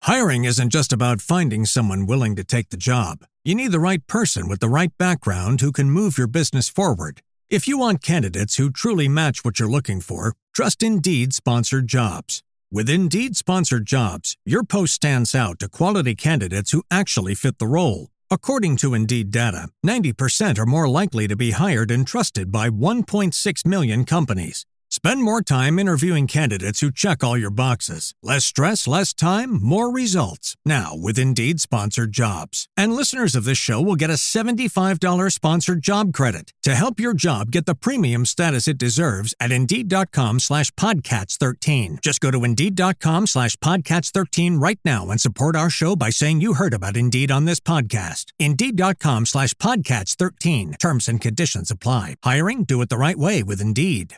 Hiring isn't just about finding someone willing to take the job. You need the right person with the right background who can move your business forward. If you want candidates who truly match what you're looking for, trust Indeed Sponsored Jobs. With Indeed Sponsored Jobs, your post stands out to quality candidates who actually fit the role. According to Indeed data, 90% are more likely to be hired and trusted by 1.6 million companies. Spend more time interviewing candidates who check all your boxes. Less stress, less time, more results. Now with Indeed Sponsored Jobs. And listeners of this show will get a $75 sponsored job credit to help your job get the premium status it deserves at Indeed.com/Podcats13. Just go to Indeed.com/Podcats13 right now and support our show by saying you heard about Indeed on this podcast. Indeed.com/Podcats13. Terms and conditions apply. Hiring? Do it the right way with Indeed.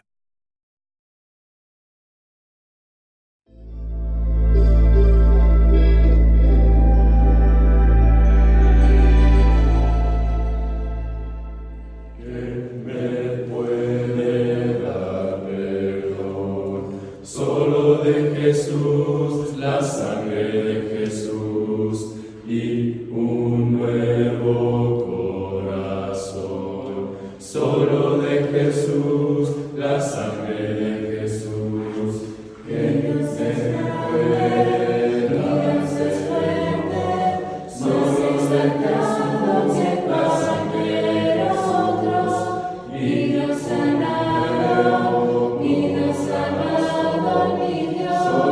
Jesús, la sangre de Jesús y un nuevo corazón. Solo de Jesús, la sangre de Jesús. Que Dios es fuerte, Dios es fuerte. Solo de Jesús, la sangre de nosotros. Y Dios sanado, y Dios sanado, mi Dios.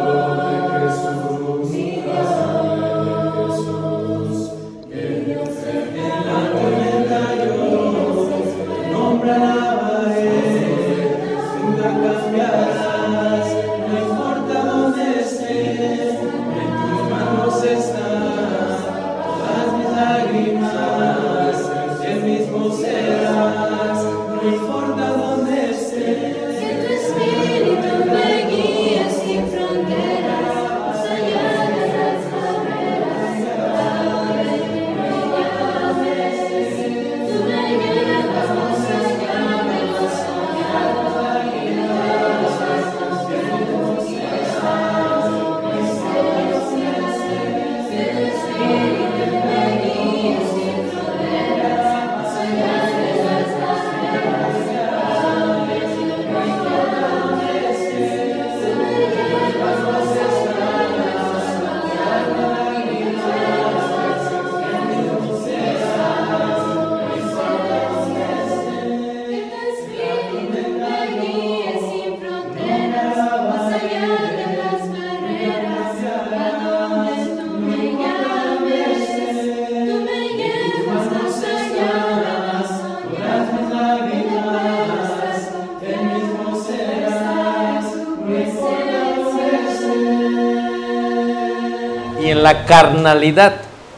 Y en la carnalidad.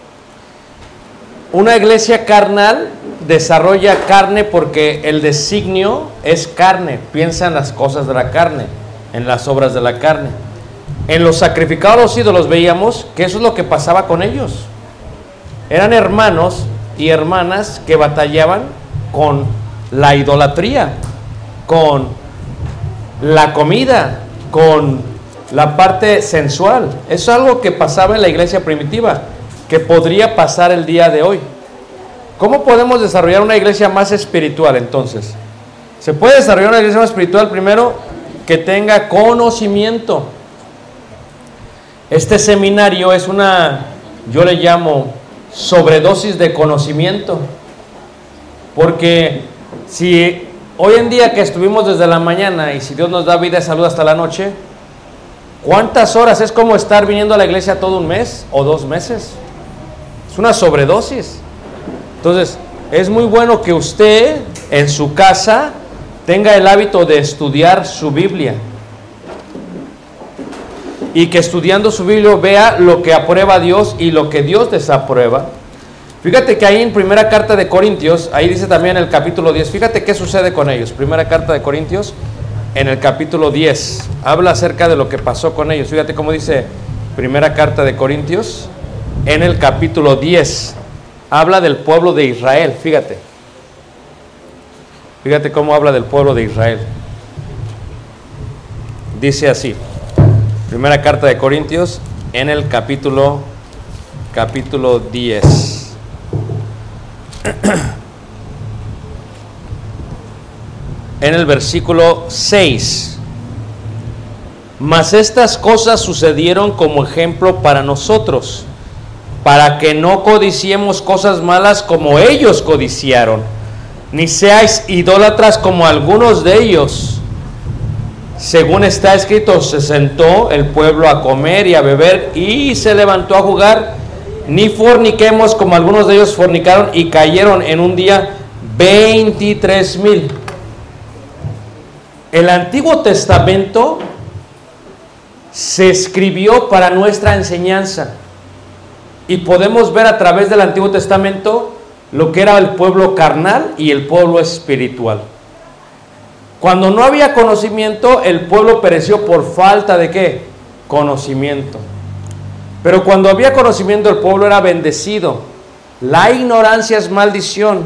Una iglesia carnal desarrolla carne porque el designio es carne. Piensa en las cosas de la carne, en las obras de la carne. En los sacrificados a los ídolos veíamos que eso es lo que pasaba con ellos. Eran hermanos y hermanas que batallaban con la idolatría, con la comida, con la parte sensual. Eso es algo que pasaba en la iglesia primitiva, que podría pasar el día de hoy. ¿Cómo podemos desarrollar una iglesia más espiritual entonces? Se puede desarrollar una iglesia más espiritual primero que tenga conocimiento. Este seminario es yo le llamo sobredosis de conocimiento, porque si hoy en día que estuvimos desde la mañana y si Dios nos da vida y salud hasta la noche, ¿cuántas horas es como estar viniendo a la iglesia todo un mes o 2 meses? Es una sobredosis. Entonces, es muy bueno que usted en su casa tenga el hábito de estudiar su Biblia. Y que estudiando su Biblia vea lo que aprueba Dios y lo que Dios desaprueba. Fíjate que ahí en primera carta de Corintios, ahí dice también el capítulo 10, fíjate qué sucede con ellos. Primera carta de Corintios, en el capítulo 10, habla acerca de lo que pasó con ellos. Fíjate cómo dice primera carta de Corintios, en el capítulo 10, habla del pueblo de Israel, fíjate. Fíjate cómo habla del pueblo de Israel. Dice así, primera carta de Corintios, en el capítulo 10. En el versículo 6. Mas estas cosas sucedieron como ejemplo para nosotros, para que no codiciemos cosas malas como ellos codiciaron, ni seáis idólatras como algunos de ellos. Según está escrito, se sentó el pueblo a comer y a beber y se levantó a jugar. Ni forniquemos como algunos de ellos fornicaron y cayeron en un día 23,000. El Antiguo Testamento se escribió para nuestra enseñanza y podemos ver a través del Antiguo Testamento lo que era el pueblo carnal y el pueblo espiritual. Cuando no había conocimiento, el pueblo pereció por falta de ¿qué? Conocimiento. Pero cuando había conocimiento, el pueblo era bendecido. La ignorancia es maldición.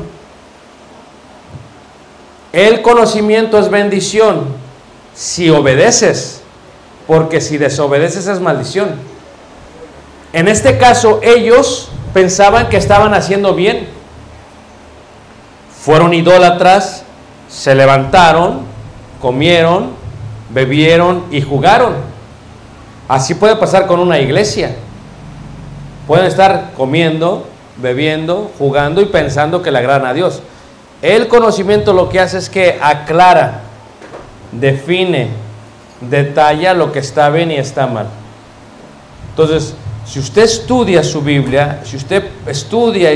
El conocimiento es bendición si obedeces, porque si desobedeces es maldición. En este caso, ellos pensaban que estaban haciendo bien. Fueron idólatras, se levantaron, comieron, bebieron y jugaron. Así puede pasar con una iglesia. Pueden estar comiendo, bebiendo, jugando y pensando que le agradan a Dios. El conocimiento lo que hace es que aclara, define, detalla lo que está bien y está mal. Entonces, si usted estudia su Biblia, si usted estudia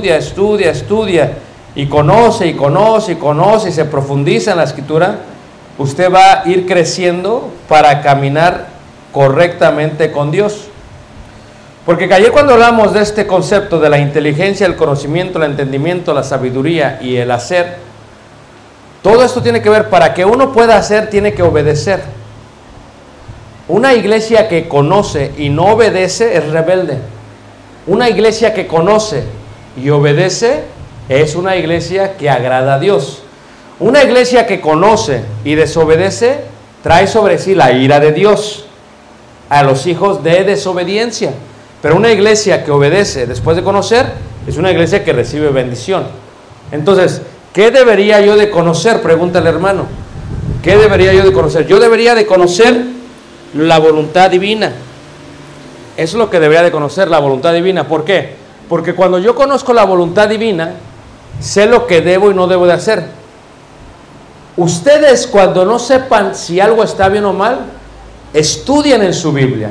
y conoce y se profundiza en la Escritura, usted va a ir creciendo para caminar correctamente con Dios. Porque ayer cuando hablamos de este concepto de la inteligencia, el conocimiento, el entendimiento, la sabiduría y el hacer, todo esto tiene que ver, para que uno pueda hacer, tiene que obedecer. Una iglesia que conoce y no obedece es rebelde. Una iglesia que conoce y obedece es una iglesia que agrada a Dios. Una iglesia que conoce y desobedece trae sobre sí la ira de Dios a los hijos de desobediencia. Pero una iglesia que obedece después de conocer es una iglesia que recibe bendición. Entonces, ¿qué debería yo de conocer? Pregunta el hermano. ¿Qué debería yo de conocer? Yo debería de conocer la voluntad divina. Eso es lo que debería de conocer, la voluntad divina. ¿Por qué? Porque cuando yo conozco la voluntad divina, sé lo que debo y no debo de hacer. Ustedes, cuando no sepan si algo está bien o mal, estudien en su Biblia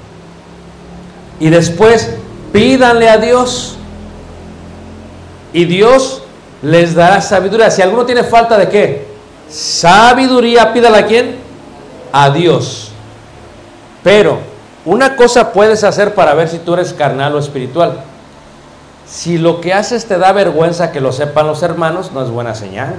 y después pídanle a Dios y Dios les dará sabiduría. Si alguno tiene falta de ¿qué? Sabiduría, pídale a ¿quién? A Dios. Pero una cosa puedes hacer para ver si tú eres carnal o espiritual. Si lo que haces te da vergüenza que lo sepan los hermanos, no es buena señal.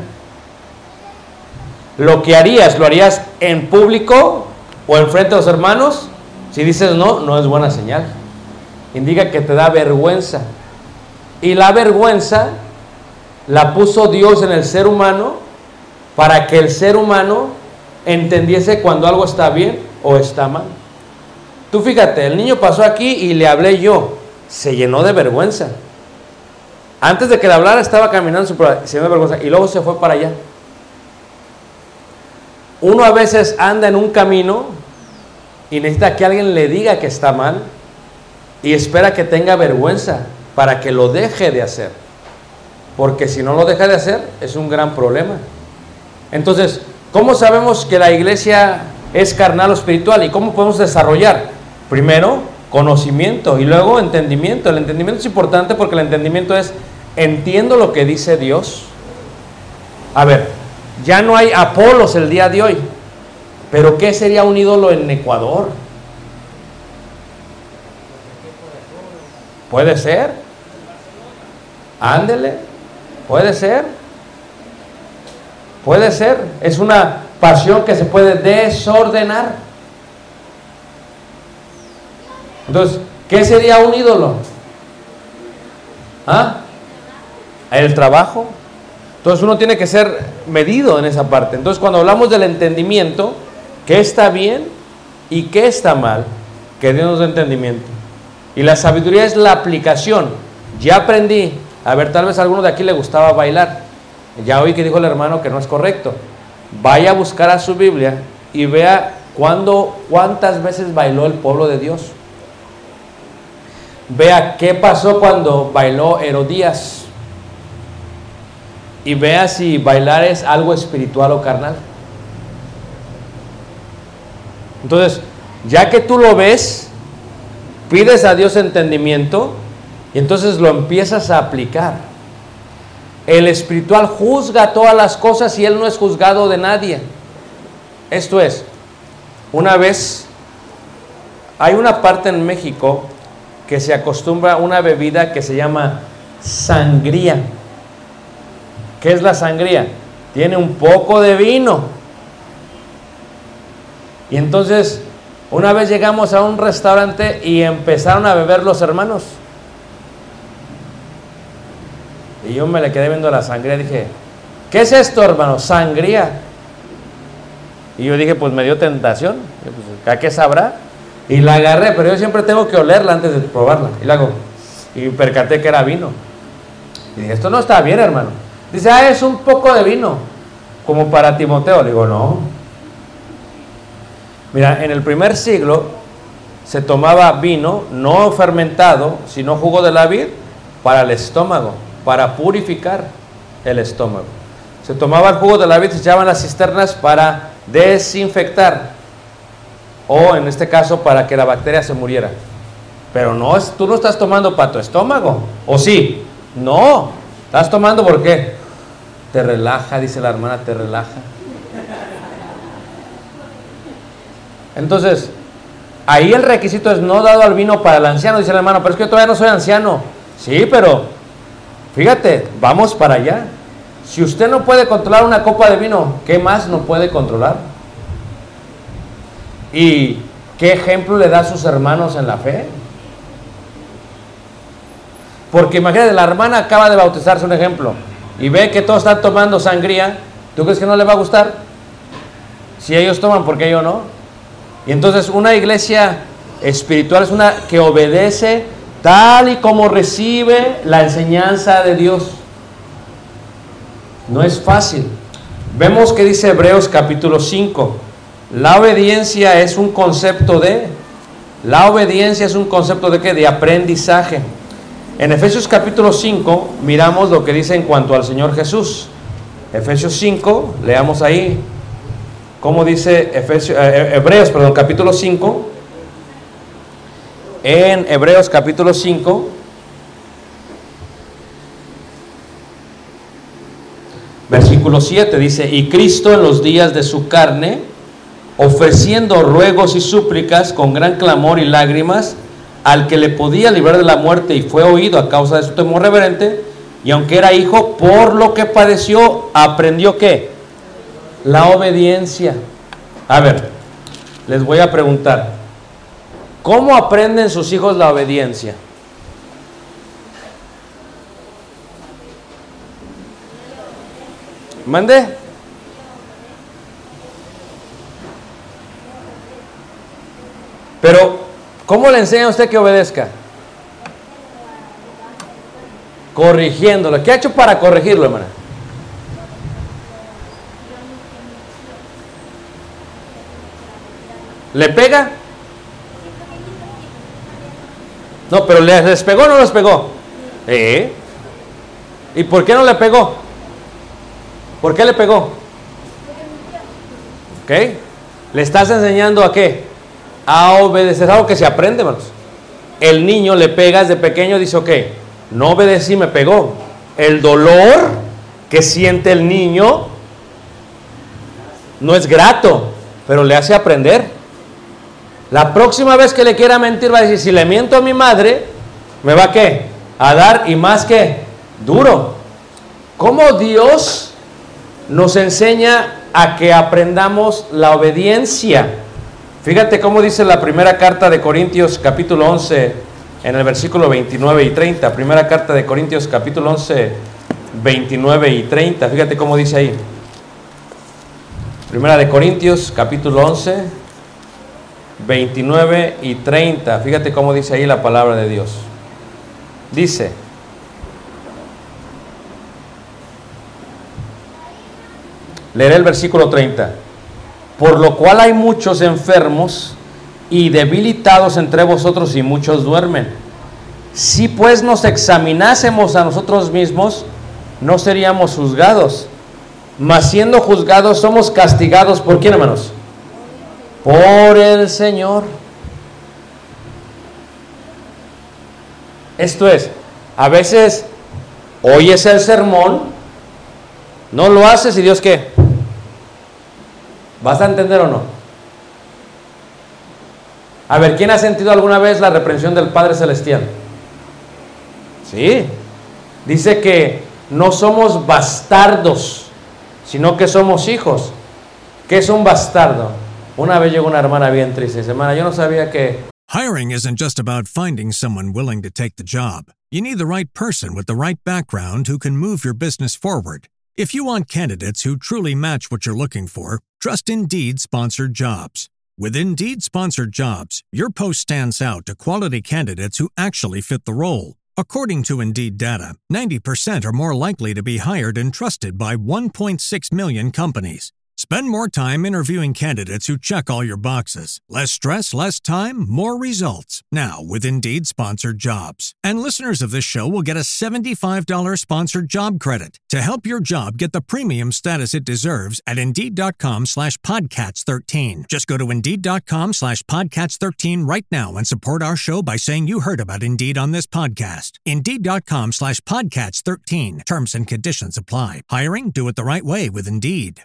Lo que harías, ¿lo harías en público o enfrente de los hermanos? Si dices no, no es buena señal. Indica que te da vergüenza. Y la vergüenza la puso Dios en el ser humano para que el ser humano entendiese cuando algo está bien o está mal. Tú fíjate, el niño pasó aquí y le hablé yo. Se llenó de vergüenza. Antes de que le hablara estaba caminando, se llenó de vergüenza y luego se fue para allá. Uno a veces anda en un camino y necesita que alguien le diga que está mal y espera que tenga vergüenza para que lo deje de hacer. Porque si no lo deja de hacer, es un gran problema. Entonces, ¿cómo sabemos que la iglesia es carnal o espiritual? ¿Y cómo podemos desarrollar? Primero, conocimiento y luego entendimiento. El entendimiento es importante porque el entendimiento es, entiendo lo que dice Dios. A ver, ya no hay Apolos el día de hoy, pero ¿qué sería un ídolo en Ecuador? ¿Puede ser? Ándele, puede ser. Puede ser. Es una pasión que se puede desordenar. Entonces, ¿qué sería un ídolo? ¿Ah? El trabajo. Entonces uno tiene que ser medido en esa parte. Entonces cuando hablamos del entendimiento, qué está bien y qué está mal, Que Dios nos dé entendimiento. Y la sabiduría es la aplicación. Ya aprendí. A ver, tal vez a alguno de aquí le gustaba bailar. Ya oí que dijo el hermano que no es correcto. Vaya a buscar a su Biblia y vea cuántas veces bailó el pueblo de Dios. Vea qué pasó cuando bailó Herodías. Y vea si bailar es algo espiritual o carnal. Entonces, ya que tú lo ves, pides a Dios entendimiento y entonces lo empiezas a aplicar. El espiritual juzga todas las cosas y él no es juzgado de nadie. Esto es, una vez, hay una parte en México que se acostumbra a una bebida que se llama sangría. ¿Qué es la sangría? Tiene un poco de vino. Y entonces, una vez llegamos a un restaurante y empezaron a beber los hermanos. Y yo me le quedé viendo la sangría y dije, ¿qué es esto, hermano? Sangría. Y yo dije, pues me dio tentación. Y pues, ¿a qué sabrá? Y la agarré, pero yo siempre tengo que olerla antes de probarla. Y la hago. Y percaté que era vino. Y dije, esto no está bien, hermano. Dice, es un poco de vino, como para Timoteo. Le digo, no. Mira, en el primer siglo se tomaba vino, no fermentado, sino jugo de la vid, para el estómago, para purificar el estómago. Se tomaba el jugo de la vid, se echaban las cisternas para desinfectar, o en este caso para que la bacteria se muriera. Pero no, tú no estás tomando para tu estómago, ¿o sí? No, estás tomando ¿por qué? Te relaja, dice la hermana, te relaja. Entonces, ahí el requisito es no dado al vino para el anciano, dice el hermano, pero es que yo todavía no soy anciano. Sí, pero fíjate, vamos para allá. Si usted no puede controlar una copa de vino, ¿qué más no puede controlar? ¿Y qué ejemplo le da a sus hermanos en la fe? Porque imagínate, la hermana acaba de bautizarse, un ejemplo, y ve que todos están tomando sangría. ¿Tú crees que no le va a gustar? Si ellos toman, ¿por qué yo no? Y entonces una iglesia espiritual es una que obedece tal y como recibe la enseñanza de Dios. No es fácil. Vemos que dice Hebreos capítulo 5. La obediencia es un concepto de... La obediencia es un concepto de ¿qué? De aprendizaje. En Efesios capítulo 5 miramos lo que dice en cuanto al Señor Jesús. Efesios 5, leamos ahí. ¿Cómo dice Hebreos, capítulo 5? En Hebreos capítulo 5, versículo 7 dice, y Cristo en los días de su carne, ofreciendo ruegos y súplicas con gran clamor y lágrimas, al que le podía librar de la muerte y fue oído a causa de su temor reverente, y aunque era hijo, por lo que padeció, aprendió ¿qué? La obediencia. A ver, les voy a preguntar, ¿cómo aprenden sus hijos la obediencia? ¿Mande? Pero, ¿cómo le enseña a usted que obedezca? Corrigiéndolo. ¿Qué ha hecho para corregirlo, hermana? ¿Le pega? No, pero ¿les pegó o no les pegó? ¿Y por qué no le pegó? ¿Por qué le pegó? ¿Ok? ¿Le estás enseñando a qué? A obedecer. Es algo que se aprende, hermanos. El niño le pega desde pequeño, dice, ok, no obedecí, me pegó. El dolor que siente el niño no es grato, pero le hace aprender. La próxima vez que le quiera mentir va a decir, si le miento a mi madre, ¿me va ¿qué? A dar y más que duro. ¿Cómo Dios nos enseña a que aprendamos la obediencia? Fíjate cómo dice la primera carta de Corintios capítulo 11 en el versículo 29 y 30. Primera carta de Corintios capítulo 11, 29 y 30. Fíjate cómo dice ahí. Primera de Corintios capítulo 11, 29 y 30. Fíjate cómo dice ahí la palabra de Dios. Dice: leeré el versículo 30. Por lo cual hay muchos enfermos y debilitados entre vosotros, y muchos duermen. Si pues nos examinásemos a nosotros mismos, no seríamos juzgados. Mas siendo juzgados, somos castigados. ¿Por quién, hermanos? Por el Señor. Esto es, a veces oyes el sermón, no lo haces y Dios, ¿qué? ¿Vas a entender o no? A ver, ¿quién ha sentido alguna vez la reprensión del Padre Celestial? Sí. Dice que no somos bastardos, sino que somos hijos. ¿Qué es un bastardo? Una vez llegó una hermana bien triste. Dice: hermana, yo no sabía que... Hiring isn't just about finding someone willing to take the job. You need the right person with the right background who can move your business forward. If you want candidates who truly match what you're looking for, trust Indeed Sponsored Jobs. With Indeed Sponsored Jobs, your post stands out to quality candidates who actually fit the role. According to Indeed data, 90% are more likely to be hired and trusted by 1.6 million companies. Spend more time interviewing candidates who check all your boxes. Less stress, less time, more results. Now with Indeed Sponsored Jobs. And listeners of this show will get a $75 sponsored job credit to help your job get the premium status it deserves at Indeed.com/Podcats13. Just go to Indeed.com/Podcats13 right now and support our show by saying you heard about Indeed on this podcast. Indeed.com/Podcats13. Terms and conditions apply. Hiring? Do it the right way with Indeed.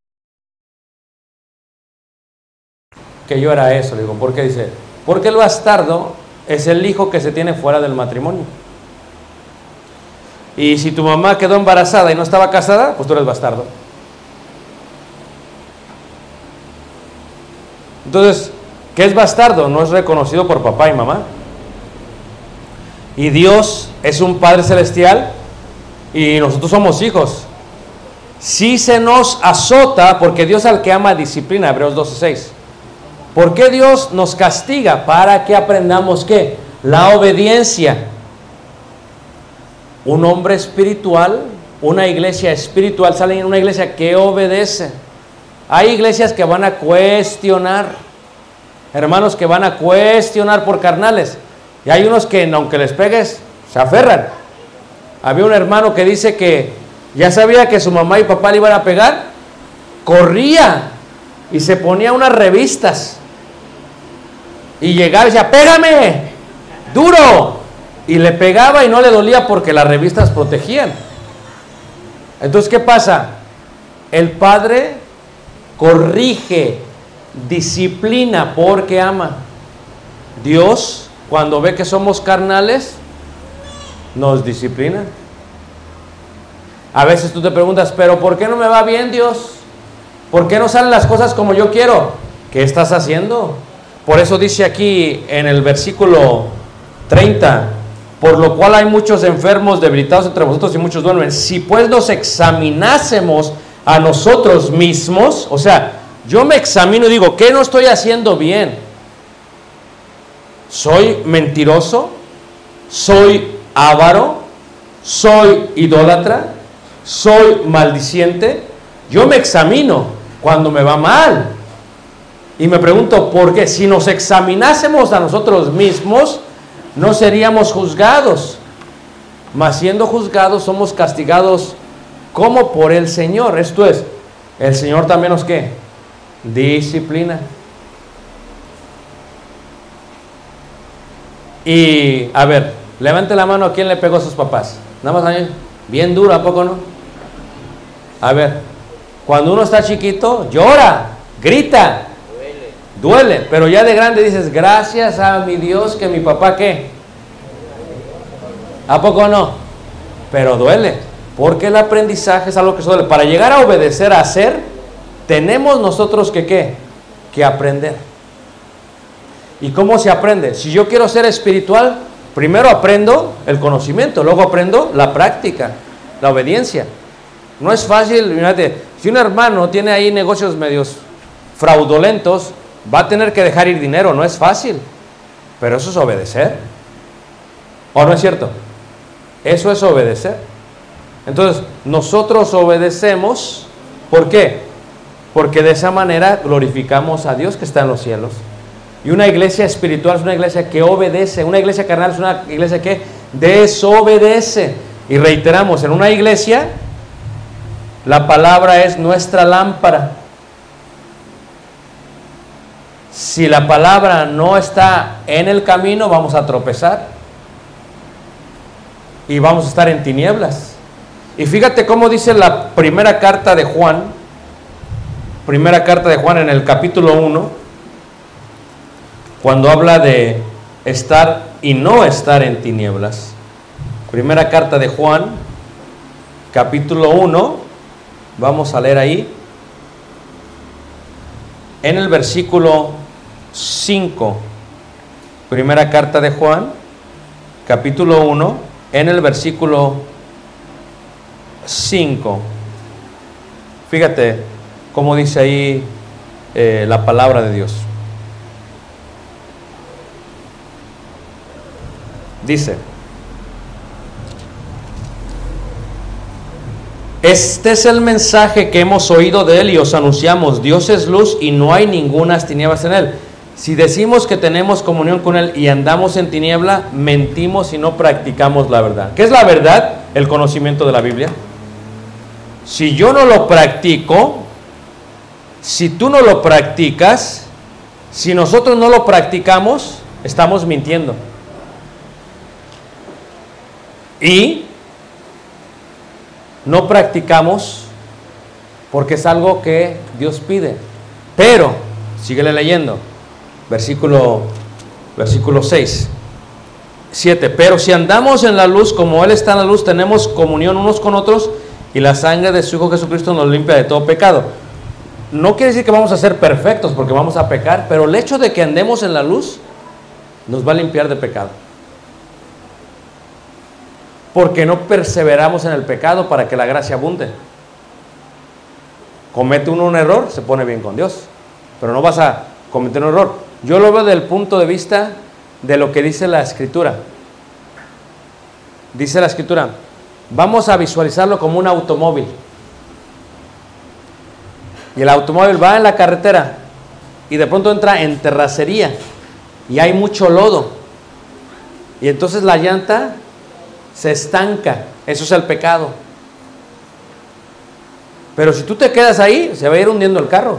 Que yo era eso, le digo, ¿por qué? Dice, porque el bastardo es el hijo que se tiene fuera del matrimonio. Y si tu mamá quedó embarazada y no estaba casada, pues tú eres bastardo. Entonces, ¿qué es bastardo? No es reconocido por papá y mamá. Y Dios es un Padre Celestial y nosotros somos hijos. Si se nos azota, porque Dios al que ama disciplina, Hebreos 12:6. ¿Por qué Dios nos castiga? Para que aprendamos ¿qué? La obediencia. Un hombre espiritual, una iglesia espiritual, sale en una iglesia que obedece. Hay iglesias que van a cuestionar, hermanos que van a cuestionar por carnales, y hay unos que aunque les pegues, se aferran. Había un hermano que dice que ya sabía que su mamá y papá le iban a pegar, corría y se ponía unas revistas y llegaba y decía: pégame, duro, y le pegaba y no le dolía porque las revistas protegían. Entonces, ¿qué pasa? El padre corrige, disciplina porque ama. Dios, cuando ve que somos carnales, nos disciplina. A veces tú te preguntas: ¿pero por qué no me va bien, Dios? ¿Por qué no salen las cosas como yo quiero? ¿Qué estás haciendo? Por eso dice aquí en el versículo 30: por lo cual hay muchos enfermos, debilitados entre vosotros, y muchos duermen. Si pues nos examinásemos a nosotros mismos, o sea, yo me examino y digo, ¿qué no estoy haciendo bien? ¿Soy mentiroso? ¿Soy avaro? ¿Soy idólatra? ¿Soy maldiciente? Yo me examino cuando me va mal y me pregunto, ¿por qué? Si nos examinásemos a nosotros mismos, no seríamos juzgados, mas siendo juzgados somos castigados como por el Señor. Esto es, el Señor también nos ¿qué? Disciplina. Y a ver, levante la mano a quién le pegó a sus papás. Nada más a mí, bien duro, ¿a poco no? A ver, cuando uno está chiquito, llora, grita, duele, pero ya de grande dices, gracias a mi Dios que mi papá ¿qué? ¿A poco no? Pero duele, porque el aprendizaje es algo que duele. Para llegar a obedecer, a hacer, tenemos nosotros que ¿qué? Que aprender. ¿Y cómo se aprende? Si yo quiero ser espiritual, primero aprendo el conocimiento, luego aprendo la práctica, la obediencia. No es fácil, fíjate, si un hermano tiene ahí negocios medios fraudulentos Va a tener que dejar ir dinero, no es fácil, pero eso es obedecer. ¿O no es cierto? Eso es obedecer. Entonces, nosotros obedecemos, ¿por qué? Porque de esa manera glorificamos a Dios que está en los cielos. Y una iglesia espiritual es una iglesia que obedece. Una iglesia carnal es una iglesia que desobedece. Y reiteramos, en una iglesia, la palabra es nuestra lámpara. Si la palabra no está en el camino, vamos a tropezar. Y vamos a estar en tinieblas. Y fíjate cómo dice la primera carta de Juan. Primera carta de Juan en el capítulo 1. Cuando habla de estar y no estar en tinieblas. Primera carta de Juan, capítulo 1. Vamos a leer ahí. En el versículo 5. Primera carta de Juan, capítulo 1, en el versículo 5. Fíjate cómo dice ahí la palabra de Dios. Dice: este es el mensaje que hemos oído de Él y os anunciamos: Dios es luz y no hay ningunas tinieblas en Él. Si decimos que tenemos comunión con Él y andamos en tiniebla, mentimos y no practicamos la verdad. ¿Qué es la verdad? El conocimiento de la Biblia. Si yo no lo practico, si tú no lo practicas, si nosotros no lo practicamos, estamos mintiendo. Y no practicamos porque es algo que Dios pide. Pero, síguele leyendo, versículo 6, 7. Pero si andamos en la luz como Él está en la luz, tenemos comunión unos con otros y la sangre de su Hijo Jesucristo nos limpia de todo pecado. No quiere decir que vamos a ser perfectos porque vamos a pecar, pero el hecho de que andemos en la luz nos va a limpiar de pecado. Porque no perseveramos en el pecado para que la gracia abunde. Comete uno un error, se pone bien con Dios, pero no vas a cometer un error. Yo lo veo desde el punto de vista de lo que dice la Escritura. Dice la Escritura, vamos a visualizarlo como un automóvil. Y el automóvil va en la carretera y de pronto entra en terracería y hay mucho lodo. Y entonces la llanta se estanca. Eso es el pecado. Pero si tú te quedas ahí, se va a ir hundiendo el carro.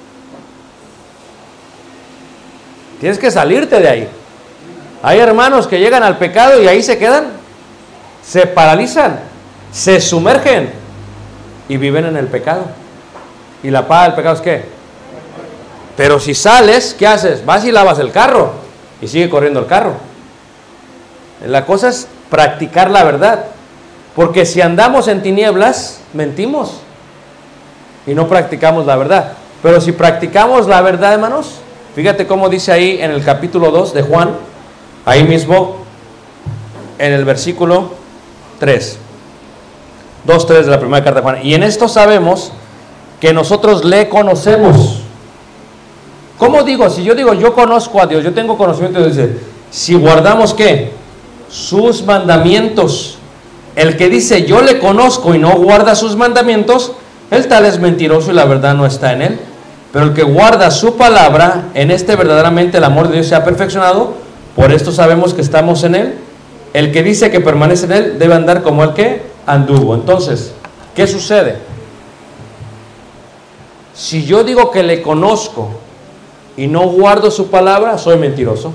Tienes que salirte de ahí. Hay hermanos que llegan al pecado y ahí se quedan, se paralizan, se sumergen y viven en el pecado. ¿Y la paga del pecado es qué? Pero si sales, ¿qué haces? Vas y lavas el carro y sigue corriendo el carro. La cosa es practicar la verdad, porque si andamos en tinieblas, mentimos y no practicamos la verdad. Pero si practicamos la verdad, hermanos, fíjate cómo dice ahí en el capítulo 2 de Juan, ahí mismo en el versículo 3, 2:3 de la primera carta de Juan. Y en esto sabemos que nosotros le conocemos. ¿Cómo digo? Si yo digo yo conozco a Dios, yo tengo conocimiento de Dios, dice, si guardamos ¿qué? Sus mandamientos. El que dice yo le conozco y no guarda sus mandamientos, el tal es mentiroso y la verdad no está en él. Pero el que guarda su palabra, en este verdaderamente el amor de Dios se ha perfeccionado. Por esto sabemos que estamos en él. El que dice que permanece en él debe andar como el que anduvo. Entonces, ¿qué sucede? Si yo digo que le conozco y no guardo su palabra, soy mentiroso.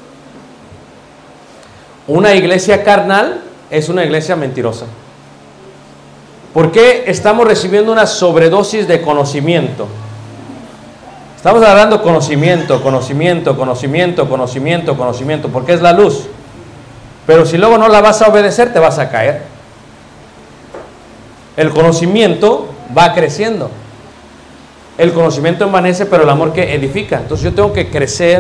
Una iglesia carnal es una iglesia mentirosa. ¿Por qué estamos recibiendo una sobredosis de conocimiento? Estamos hablando conocimiento, porque es la luz. Pero si luego no la vas a obedecer, te vas a caer. El conocimiento va creciendo. El conocimiento envanece, pero el amor que edifica. Entonces yo tengo que crecer.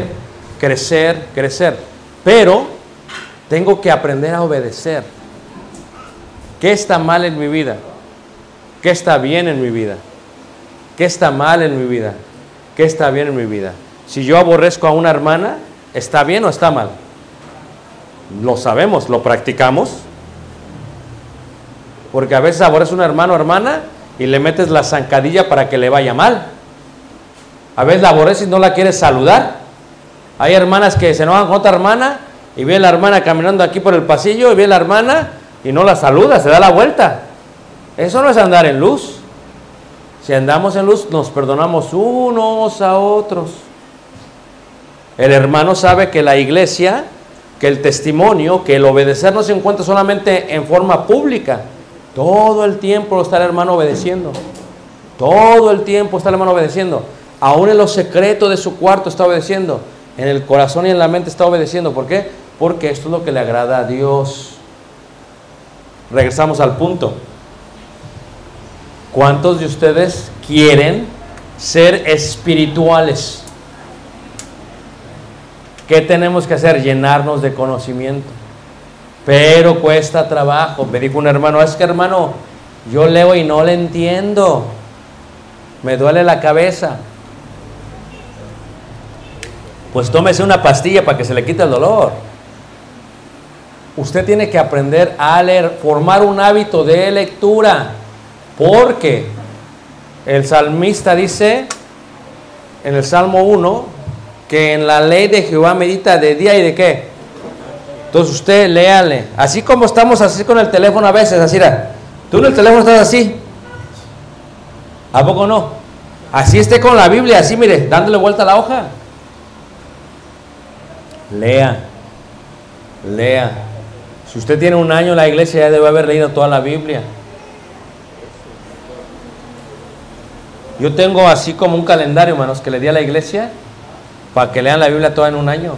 Pero tengo que aprender a obedecer. ¿Qué está mal en mi vida? ¿Qué está bien en mi vida? ¿Qué está mal en mi vida? ¿Qué está bien en mi vida? Si yo aborrezco a una hermana, ¿está bien o está mal? Lo sabemos, lo practicamos. Porque a veces aborreces a un hermano o hermana y le metes la zancadilla para que le vaya mal. A veces la aborreces y no la quieres saludar. Hay hermanas que se enojan con otra hermana y ve a la hermana caminando aquí por el pasillo y ve a la hermana y no la saluda, se da la vuelta. Eso no es andar en luz. Si andamos en luz, nos perdonamos unos a otros. El hermano sabe que la iglesia, que el testimonio, que el obedecer no se encuentra solamente en forma pública. Todo el tiempo está el hermano obedeciendo. Todo el tiempo está el hermano obedeciendo. Aún en lo secreto de su cuarto está obedeciendo. En el corazón y en la mente está obedeciendo. ¿Por qué? Porque esto es lo que le agrada a Dios. Regresamos al punto. ¿Cuántos de ustedes quieren ser espirituales? ¿Qué tenemos que hacer? Llenarnos de conocimiento. Pero cuesta trabajo. Me dijo un hermano, es que hermano, yo leo y no le entiendo. Me duele la cabeza. Pues tómese una pastilla para que se le quite el dolor. Usted tiene que aprender a leer, formar un hábito de lectura. Porque el salmista dice en el Salmo 1 que en la ley de Jehová medita de día y de qué. Entonces usted léale. Así como estamos así con el teléfono a veces, así era. Tú en el teléfono estás así. ¿A poco no? Así esté con la Biblia, así mire, dándole vuelta a la hoja. Lea. Lea. Si usted tiene un año en la iglesia, ya debe haber leído toda la Biblia. Yo tengo así como un calendario, hermanos, que le di a la iglesia para que lean la Biblia toda en un año.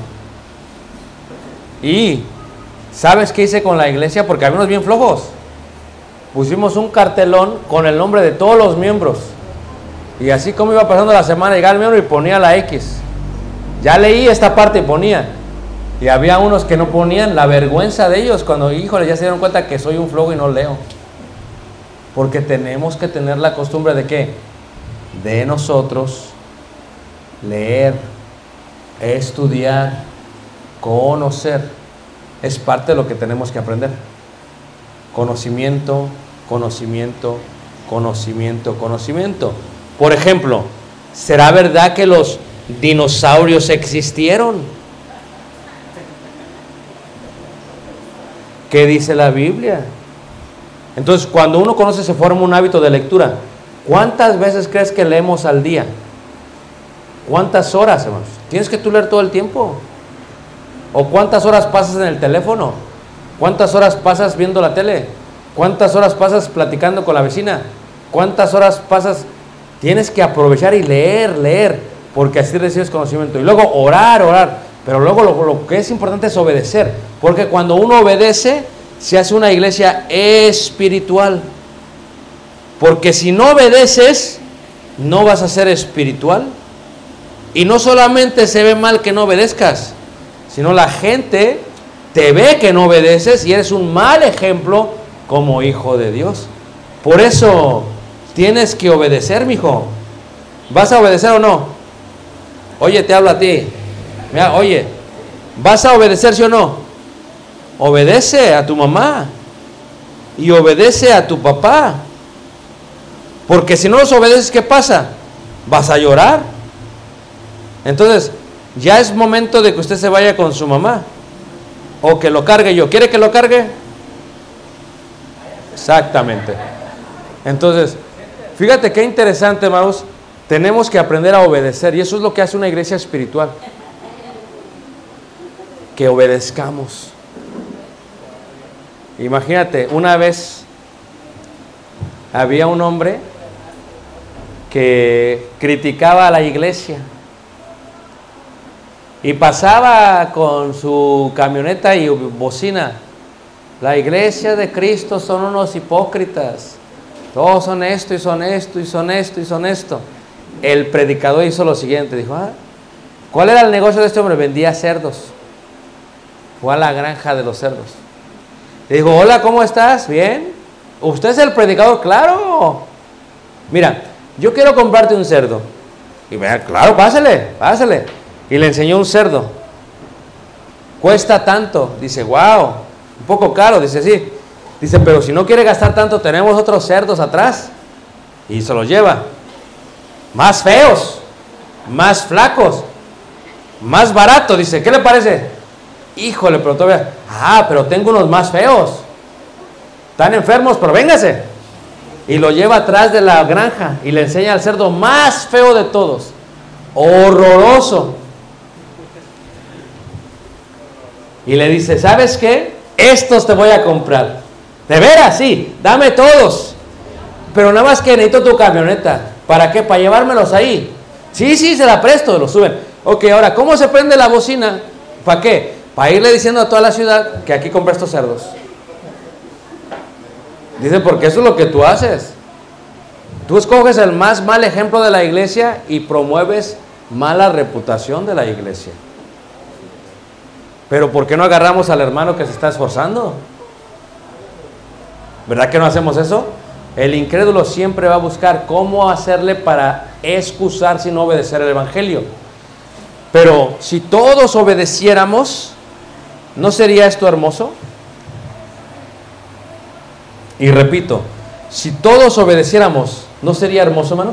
Y ¿sabes qué hice con la iglesia? Porque había unos bien flojos. Pusimos un cartelón con el nombre de todos los miembros. Y así como iba pasando la semana, llegaba el miembro y ponía la X. Ya leí esta parte y ponía. Y había unos que no ponían, la vergüenza de ellos cuando, híjole, ya se dieron cuenta que soy un flojo y no leo. Porque tenemos que tener la costumbre de ¿qué? De nosotros leer, estudiar, conocer. Es parte de lo que tenemos que aprender. Conocimiento, conocimiento, conocimiento, conocimiento. Por ejemplo, ¿será verdad que los dinosaurios existieron? ¿Qué dice la Biblia? Entonces, cuando uno conoce, se forma un hábito de lectura. ¿Cuántas veces crees que leemos al día? ¿Cuántas horas, hermanos? ¿Tienes que tú leer todo el tiempo? ¿O cuántas horas pasas en el teléfono? ¿Cuántas horas pasas viendo la tele? ¿Cuántas horas pasas platicando con la vecina? ¿Cuántas horas pasas? Tienes que aprovechar y leer, porque así recibes conocimiento. Y luego orar. Pero luego lo que es importante es obedecer, porque cuando uno obedece, se hace una iglesia espiritual. Porque si no obedeces, no vas a ser espiritual. Y no solamente se ve mal que no obedezcas, sino la gente te ve que no obedeces y eres un mal ejemplo como hijo de Dios. Por eso tienes que obedecer, mijo. ¿Vas a obedecer o no? Oye, te hablo a ti. Mira, oye, ¿vas a obedecer, sí o no? Obedece a tu mamá y obedece a tu papá. Porque si no los obedeces, ¿qué pasa? Vas a llorar. Entonces, ya es momento de que usted se vaya con su mamá. O que lo cargue yo. ¿Quiere que lo cargue? Exactamente. Entonces, fíjate qué interesante, hermanos. Tenemos que aprender a obedecer. Y eso es lo que hace una iglesia espiritual. Que obedezcamos. Imagínate, una vez había un hombre que criticaba a la iglesia y pasaba con su camioneta y bocina: la iglesia de Cristo son unos hipócritas, todos son esto y son esto y son esto y son esto. El predicador hizo lo siguiente, dijo: ¿cuál era el negocio de este hombre? Vendía cerdos. Fue a la granja de los cerdos. Le dijo: hola, ¿cómo estás? ¿Bien? ¿Usted es el predicador? Claro. Mira, yo quiero comprarte un cerdo. Y vea, claro, pásale. y le enseñó un cerdo. Cuesta tanto. Dice, wow, un poco caro. Dice, sí. Dice, pero si no quiere gastar tanto, tenemos otros cerdos atrás. Y se los lleva. Más feos, más flacos, más baratos. Dice, ¿qué le parece? Híjole, pero todavía, pero tengo unos más feos. Están enfermos, pero véngase. Y lo lleva atrás de la granja y le enseña al cerdo más feo de todos. Horroroso. Y le dice, ¿sabes qué? Estos te voy a comprar. De veras, sí, dame todos. Pero nada más que necesito tu camioneta. ¿Para qué? Para llevármelos ahí. Sí, se la presto, lo suben. Ok, ahora, ¿cómo se prende la bocina? ¿Para qué? Para irle diciendo a toda la ciudad que aquí compré estos cerdos. Dice, porque eso es lo que tú haces. Tú escoges el más mal ejemplo de la iglesia y promueves mala reputación de la iglesia. Pero ¿por qué no agarramos al hermano que se está esforzando? ¿Verdad que no hacemos eso? El incrédulo siempre va a buscar cómo hacerle para excusar sin obedecer el evangelio. Pero si todos obedeciéramos, ¿no sería esto hermoso? Y repito, si todos obedeciéramos, ¿no sería hermoso, hermanos?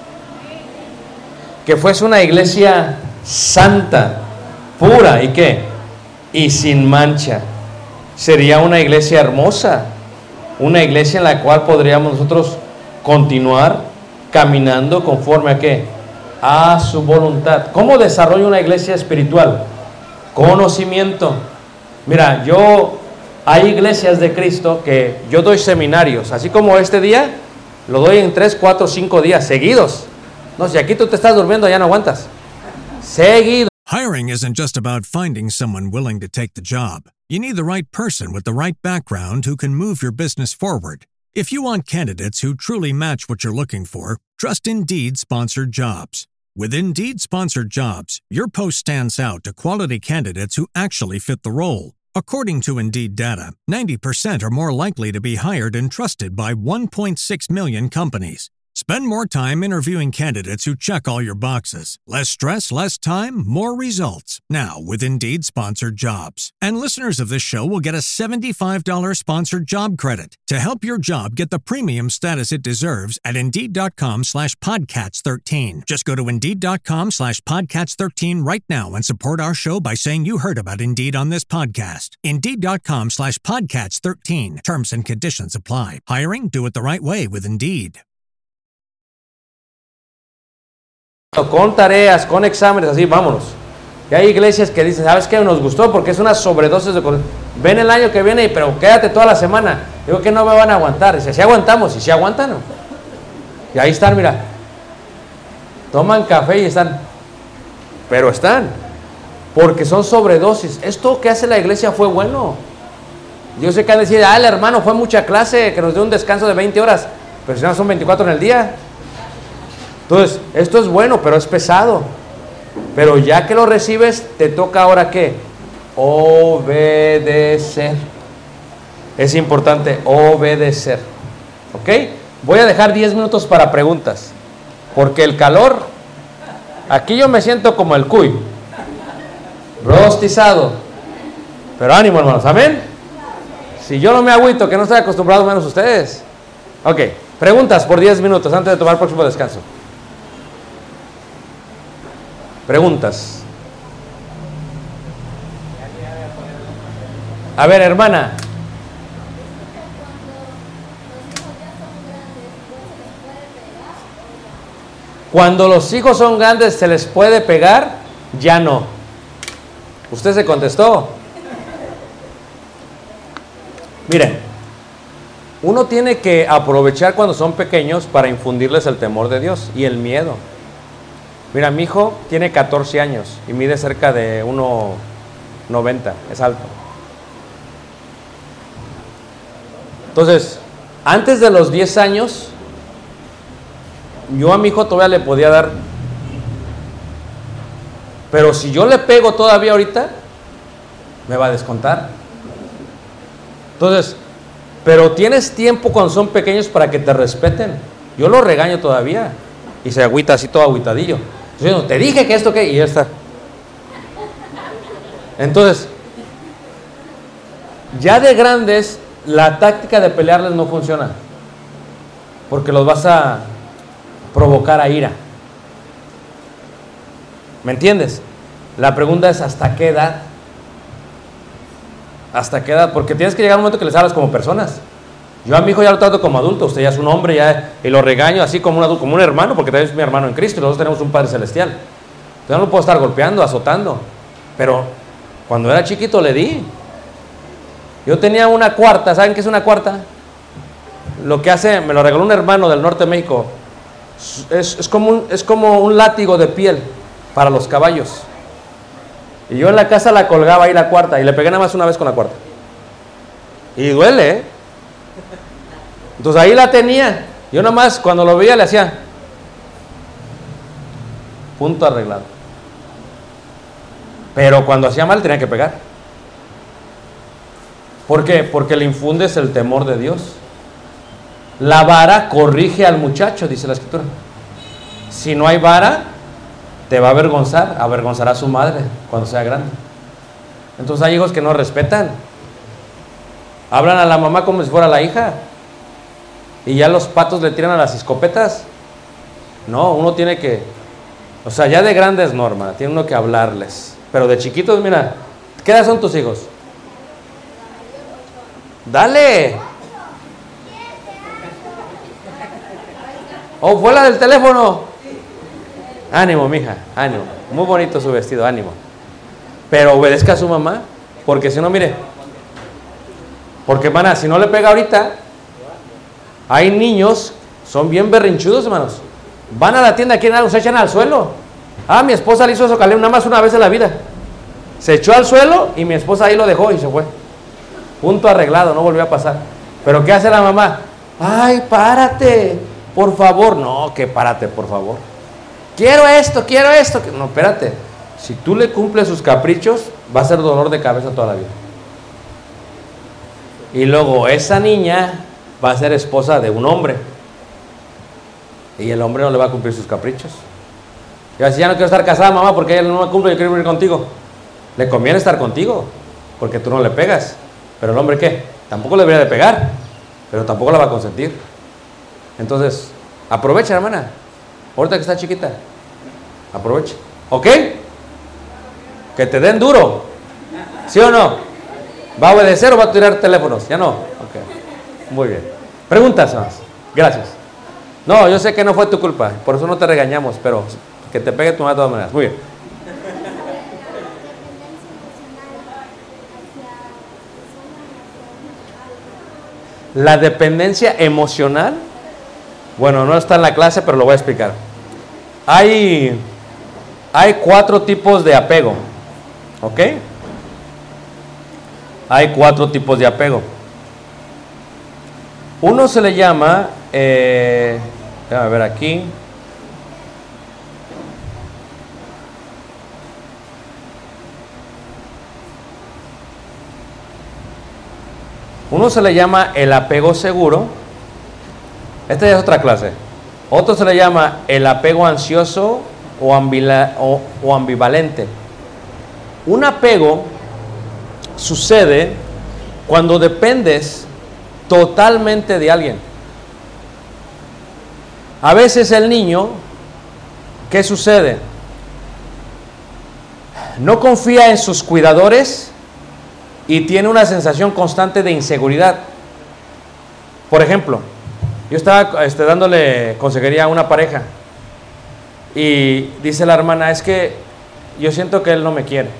Que fuese una iglesia santa, pura, ¿y qué? Y sin mancha. Sería una iglesia hermosa, una iglesia en la cual podríamos nosotros continuar caminando conforme a ¿qué? A su voluntad. ¿Cómo desarrolla una iglesia espiritual? Conocimiento. Mira, hay iglesias de Cristo que yo doy seminarios, así como este día, lo doy en 3, 4, 5 días seguidos. No, si aquí tú te estás durmiendo, ya no aguantas. Seguido. Hiring isn't just about finding someone willing to take the job. You need the right person with the right background who can move your business forward. If you want candidates who truly match what you're looking for, trust Indeed Sponsored Jobs. With Indeed Sponsored Jobs, your post stands out to quality candidates who actually fit the role. According to Indeed data, 90% are more likely to be hired and trusted by 1.6 million companies. Spend more time interviewing candidates who check all your boxes. Less stress, less time, more results. Now with Indeed Sponsored Jobs. And listeners of this show will get a $75 sponsored job credit to help your job get the premium status it deserves at Indeed.com/Podcats13. Just go to Indeed.com/Podcats13 right now and support our show by saying you heard about Indeed on this podcast. Indeed.com/Podcats13. Terms and conditions apply. Hiring? Do it the right way with Indeed. Con tareas, con exámenes, así, vámonos. Y hay iglesias que dicen, ¿sabes qué? Nos gustó porque es una sobredosis de cosas. Ven el año que viene, pero quédate toda la semana. Digo que no me van a aguantar. Dice, si aguantamos, y si aguantan, no. Y ahí están, mira. Toman café y están. Pero están. Porque son sobredosis. Esto que hace la iglesia fue bueno. Yo sé que han decidido, el hermano fue mucha clase, que nos dio un descanso de 20 horas. Pero si no son 24 en el día. Entonces, esto es bueno, pero es pesado. Pero ya que lo recibes, te toca ahora ¿qué? Obedecer. Es importante obedecer. ¿Ok? Voy a dejar 10 minutos para preguntas. Porque el calor, aquí yo me siento como el cuy, rostizado. Pero ánimo, hermanos, amén. Si yo no me agüito, que no estoy acostumbrado, menos ustedes. Ok, preguntas por 10 minutos antes de tomar el próximo descanso. Preguntas. A ver, hermana. Cuando los hijos son grandes, ¿se les puede pegar? Ya no. Usted se contestó. Miren, uno tiene que aprovechar cuando son pequeños para infundirles el temor de Dios y el miedo. Mira, mi hijo tiene 14 años y mide cerca de 1,90, es alto. Entonces, antes de los 10 años, yo a mi hijo todavía le podía dar. Pero si yo le pego todavía ahorita, me va a descontar. Entonces, pero tienes tiempo cuando son pequeños para que te respeten. Yo lo regaño todavía y se agüita así todo agüitadillo. Entonces, te dije que esto que, y ya está. Entonces, ya de grandes, la táctica de pelearles no funciona, porque los vas a provocar a ira. ¿Me entiendes? La pregunta es ¿hasta qué edad? ¿Hasta qué edad? Porque tienes que llegar a un momento que les hablas como personas. Yo a mi hijo ya lo trato como adulto, usted ya es un hombre ya, y lo regaño así como un adulto, como un hermano, porque también es mi hermano en Cristo y nosotros tenemos un Padre Celestial. Entonces no lo puedo estar golpeando, azotando. Pero cuando era chiquito le di. Yo tenía una cuarta, ¿saben qué es una cuarta? Lo que hace, me lo regaló un hermano del norte de México. Es como un látigo de piel para los caballos. Y yo en la casa la colgaba ahí la cuarta y le pegué nada más una vez con la cuarta. Y duele, ¿eh? Entonces ahí la tenía. Yo nada más cuando lo veía le hacía punto arreglado. Pero cuando hacía mal tenía que pegar. ¿Por qué? Porque le infundes el temor de Dios. La vara corrige al muchacho, dice la Escritura. Si no hay vara, te va a avergonzar, avergonzará a su madre cuando sea grande. Entonces hay hijos que no respetan. Hablan a la mamá como si fuera la hija. Y ya los patos le tiran a las escopetas. No, uno tiene que, o sea, ya de grande es norma, tiene uno que hablarles. Pero de chiquitos, mira, ¿qué edad son tus hijos? Dale. Oh, fue la del teléfono. Ánimo, mija, ánimo. Muy bonito su vestido, ánimo. Pero obedezca a su mamá, porque si no, mire. Porque, hermana, si no le pega ahorita, hay niños, son bien berrinchudos, hermanos. Van a la tienda, quieren algo, se echan al suelo. Ah, mi esposa le hizo eso, Caleb, nada más una vez en la vida. Se echó al suelo y mi esposa ahí lo dejó y se fue. Punto arreglado, no volvió a pasar. Pero ¿qué hace la mamá? Ay, párate, por favor. No, que párate, por favor. Quiero esto. No, espérate. Si tú le cumples sus caprichos, va a ser dolor de cabeza toda la vida. Y luego esa niña va a ser esposa de un hombre. Y el hombre no le va a cumplir sus caprichos. Y así ya no quiero estar casada, mamá, porque ella no me cumple, yo quiero vivir contigo. Le conviene estar contigo, porque tú no le pegas. Pero el hombre, ¿qué? Tampoco le debería de pegar, pero tampoco la va a consentir. Entonces, aprovecha, hermana. Ahorita que está chiquita, aprovecha. ¿Ok? Que te den duro. ¿Sí o no? ¿Va a obedecer o va a tirar teléfonos? Ya no. Ok. Muy bien. Preguntas más. Gracias. No, yo sé que no fue tu culpa, por eso no te regañamos, pero que te pegue tu mamá de todas maneras. Muy bien. La dependencia emocional, bueno, no está en la clase, pero lo voy a explicar. Hay 4 tipos de apego, ¿ok? Hay 4 tipos de apego. Uno se le llama, déjame ver aquí. Uno se le llama el apego seguro. Esta ya es otra clase. Otro se le llama el apego ansioso o ambivalente. Un apego sucede cuando dependes totalmente de alguien. A veces el niño, ¿qué sucede? No confía en sus cuidadores y tiene una sensación constante de inseguridad. Por ejemplo, yo estaba dándole consejería a una pareja y dice la hermana, es que yo siento que él no me quiere.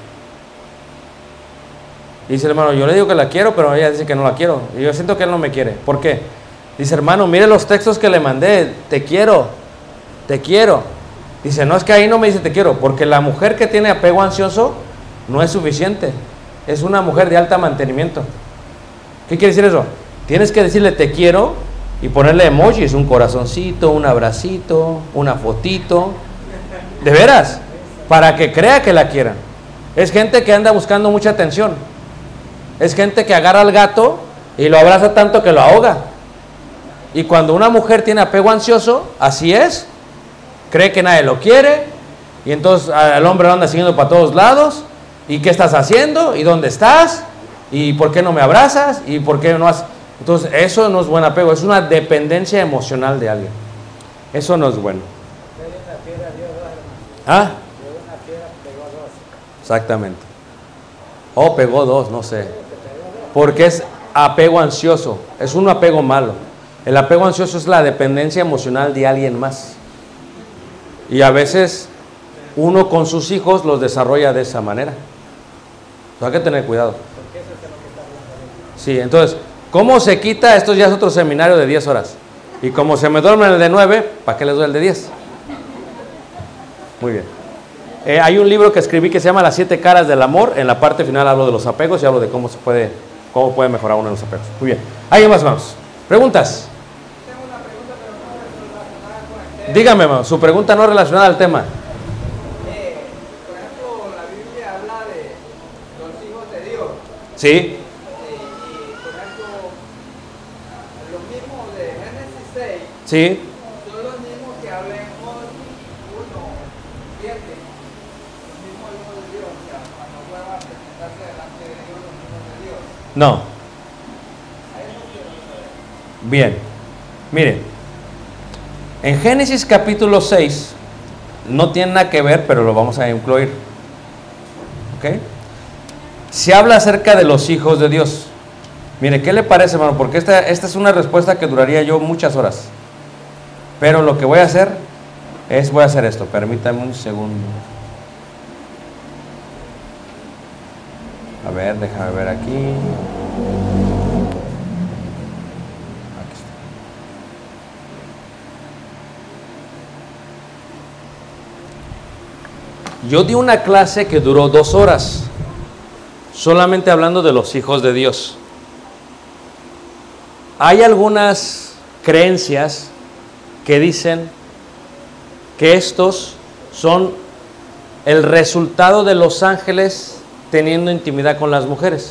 Dice el hermano, yo le digo que la quiero, pero ella dice que no la quiero. Y yo siento que él no me quiere. ¿Por qué? Dice, hermano, mire los textos que le mandé, te quiero. Dice, no, es que ahí no me dice te quiero, porque la mujer que tiene apego ansioso no es suficiente. Es una mujer de alto mantenimiento. ¿Qué quiere decir eso? Tienes que decirle te quiero y ponerle emojis, un corazoncito, un abracito, una fotito. De veras, para que crea que la quieran. Es gente que anda buscando mucha atención. Es gente que agarra al gato y lo abraza tanto que lo ahoga. Y cuando una mujer tiene apego ansioso, así es, cree que nadie lo quiere y entonces al hombre lo anda siguiendo para todos lados ¿Y qué estás haciendo? ¿Y dónde estás? ¿Y por qué no me abrazas? ¿Y por qué no has...? Entonces, eso no es buen apego, es una dependencia emocional de alguien. Eso no es bueno. ¿Ah? Exactamente. O pegó dos, no sé. Porque es apego ansioso, es un apego malo. El apego ansioso es la dependencia emocional de alguien más. Y a veces uno con sus hijos los desarrolla de esa manera. Hay que tener cuidado. Sí, entonces, ¿cómo se quita? Esto ya es otro seminario de 10 horas. Y como se me duerme el de 9, ¿para qué les doy el de 10? Muy bien. Hay un libro que escribí que se llama Las 7 caras del amor. En la parte final hablo de los apegos y hablo de cómo puede mejorar uno en los apegos. Muy bien. ¿Alguien más, vamos? ¿Preguntas? Tengo una pregunta, pero no es relacionada con el tema. Dígame, hermano, su pregunta no es relacionada al tema. Por ejemplo, la Biblia habla de los hijos de Dios. Sí, Y por ejemplo, los mismos de Génesis 6 sí. son los mismos que hablan en 1:7. Los mismos hijos de Dios. O sea, cuando vuelva a presentarse delante de Dios, los hijos de Dios. No. A eso quiero saber. Bien. Mire, en Génesis capítulo 6 no tiene nada que ver, pero lo vamos a incluir. ¿Ok? Se habla acerca de los hijos de Dios. Mire, ¿qué le parece, hermano? Porque esta es una respuesta que duraría yo muchas horas. Pero lo que voy a hacer esto. Permítame un segundo. A ver, déjame ver aquí. Aquí está. Yo di una clase que duró 2 horas, solamente hablando de los hijos de Dios. Hay algunas creencias que dicen que estos son el resultado de los ángeles teniendo intimidad con las mujeres.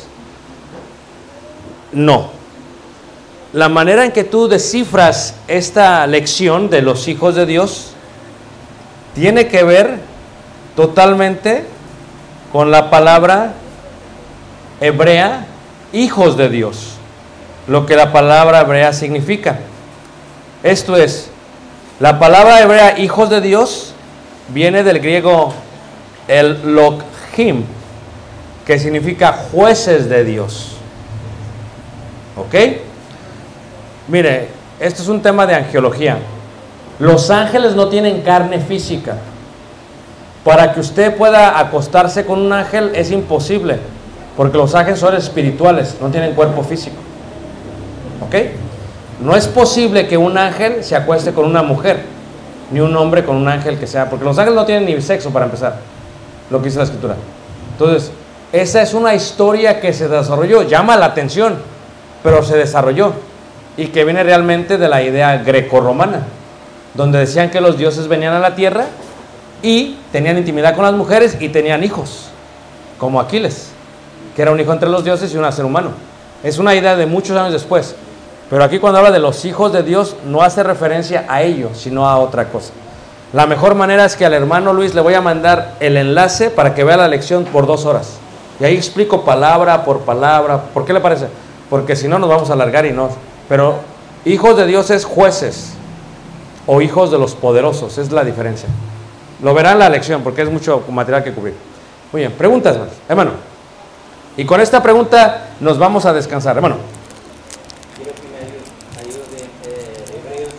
No. La manera en que tú descifras esta lección de los hijos de Dios tiene que ver totalmente con la palabra hebrea hijos de Dios, lo que la palabra hebrea significa. Esto es, la palabra hebrea hijos de Dios viene del griego Elohim, que significa jueces de Dios. ¿Ok? Mire, esto es un tema de angelología. Los ángeles no tienen carne física. Para que usted pueda acostarse con un ángel es imposible, porque los ángeles son espirituales, no tienen cuerpo físico. ¿Ok? No es posible que un ángel se acueste con una mujer, ni un hombre con un ángel que sea, porque los ángeles no tienen ni sexo para empezar, lo que dice la escritura. Entonces, esa es una historia que se desarrolló, llama la atención, pero se desarrolló, y que viene realmente de la idea grecorromana, donde decían que los dioses venían a la tierra y tenían intimidad con las mujeres y tenían hijos, como Aquiles, que era un hijo entre los dioses y un ser humano. Es una idea de muchos años después, pero aquí cuando habla de los hijos de Dios no hace referencia a ellos, sino a otra cosa. La mejor manera es que al hermano Luis le voy a mandar el enlace para que vea la lección por 2 horas, y ahí explico palabra por palabra. ¿Por qué le parece? Porque si no nos vamos a alargar y no. Pero hijos de Dios es jueces o hijos de los poderosos, es la diferencia. Lo verán en la lección porque es mucho material que cubrir. Muy bien, preguntas, hermano. Y con esta pregunta nos vamos a descansar, hermano. Quiero que me ayude de Hebreos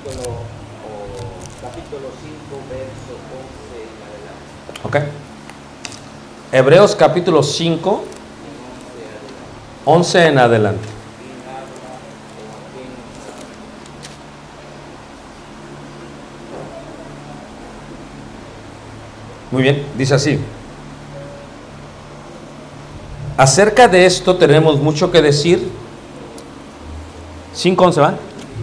capítulo 5, verso 11 en adelante. Ok. Hebreos capítulo 5, 11 en adelante. Muy bien, dice así. Acerca de esto tenemos mucho que decir. 5:11, ¿va?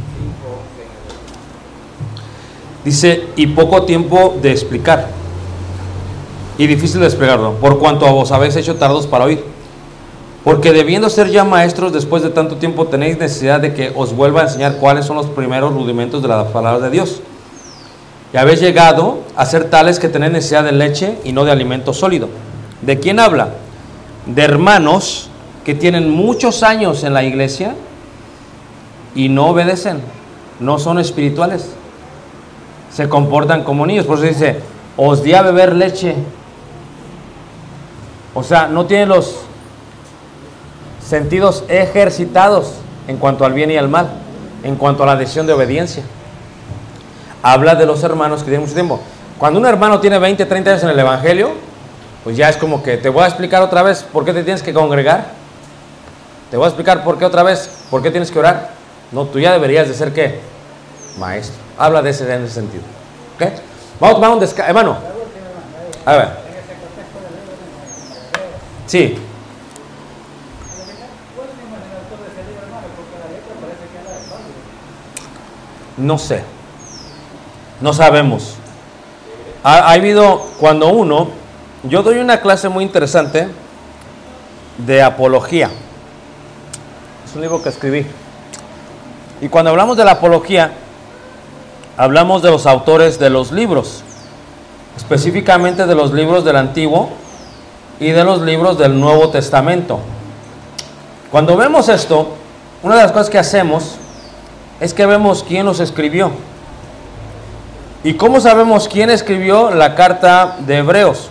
Dice, y poco tiempo de explicar, y difícil de explicarlo, por cuanto a vos habéis hecho tardos para oír. Porque debiendo ser ya maestros después de tanto tiempo, tenéis necesidad de que os vuelva a enseñar cuáles son los primeros rudimentos de la palabra de Dios. Y habéis llegado a ser tales que tenéis necesidad de leche y no de alimento sólido. ¿De quién habla? De hermanos que tienen muchos años en la iglesia y no obedecen, no son espirituales, se comportan como niños. Por eso dice, os di a beber leche. O sea, no tienen los sentidos ejercitados en cuanto al bien y al mal, en cuanto a la decisión de obediencia. Habla de los hermanos que tienen mucho tiempo. Cuando un hermano tiene 20, 30 años en el evangelio, pues ya es como que te voy a explicar otra vez por qué te tienes que congregar. Te voy a explicar por qué otra vez, por qué tienes que orar. No, tú ya deberías de ser, ¿qué? Maestro. Habla en ese sentido. ¿Ok? Vamos a tomar un descanso. Hermano. A ver. Sí. No sé. No sabemos. Ha habido, yo doy una clase muy interesante de apología. Es un libro que escribí. Y cuando hablamos de la apología, hablamos de los autores de los libros, específicamente de los libros del Antiguo y de los libros del Nuevo Testamento. Cuando vemos esto, una de las cosas que hacemos es que vemos quién los escribió. ¿Y cómo sabemos quién escribió la carta de Hebreos?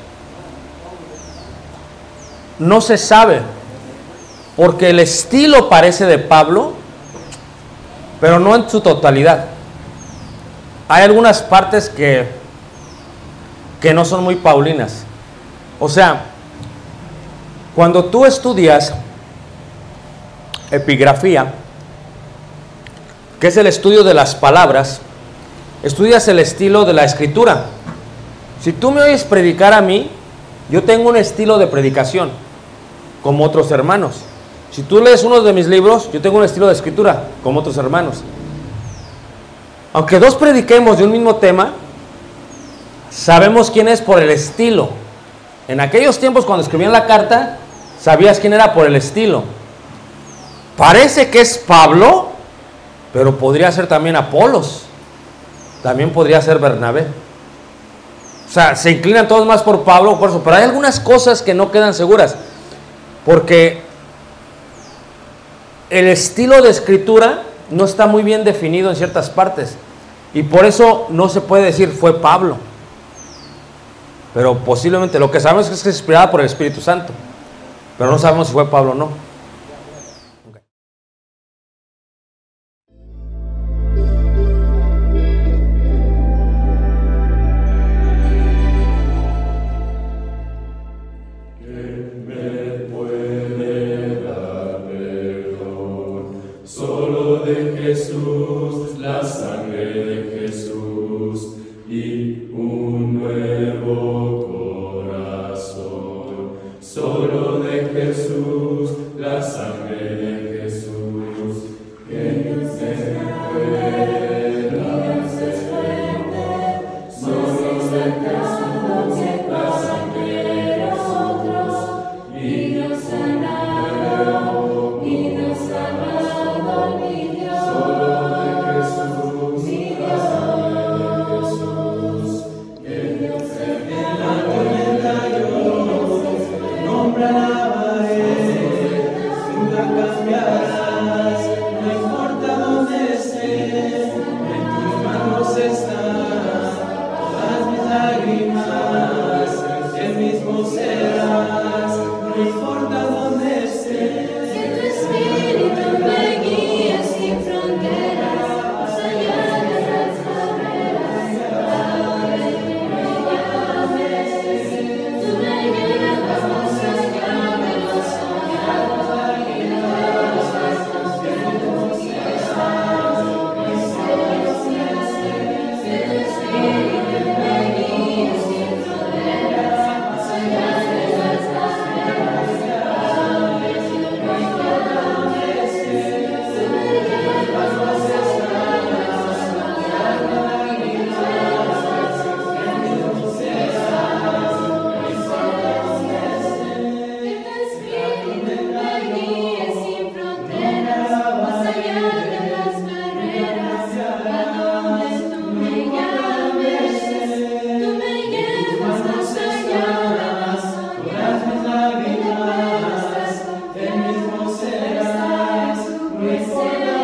No se sabe, porque el estilo parece de Pablo, pero no en su totalidad. Hay algunas partes que no son muy paulinas. O sea, cuando tú estudias epigrafía, que es el estudio de las palabras, estudias el estilo de la escritura. Si tú me oyes predicar a mí, yo tengo un estilo de predicación, como otros hermanos. Si tú lees uno de mis libros, yo tengo un estilo de escritura, como otros hermanos. Aunque dos prediquemos de un mismo tema, sabemos quién es por el estilo. En aquellos tiempos, cuando escribían la carta, sabías quién era por el estilo. Parece que es Pablo, pero podría ser también Apolos. También podría ser Bernabé. O sea, se inclinan todos más por Pablo, por eso. Pero hay algunas cosas que no quedan seguras, porque el estilo de escritura no está muy bien definido en ciertas partes, y por eso no se puede decir fue Pablo. Pero posiblemente lo que sabemos es que es inspirada por el Espíritu Santo, pero no sabemos si fue Pablo o no. Jesús, la sangre de Jesús y un nuevo corazón. Solo de Jesús, la sangre de Jesús, que nos puede solo de Jesús, la sangre de nosotros, y nos sanado, y nos sanado, mi Dios. Solo de Jesús, mi Dios, que Dios en la tormenta yo nombre alabaré, nunca cambiarás, no importa dónde esté, en tus manos están todas mis lágrimas, el mismo serás, no importa dónde esté, que tu espíritu nuestro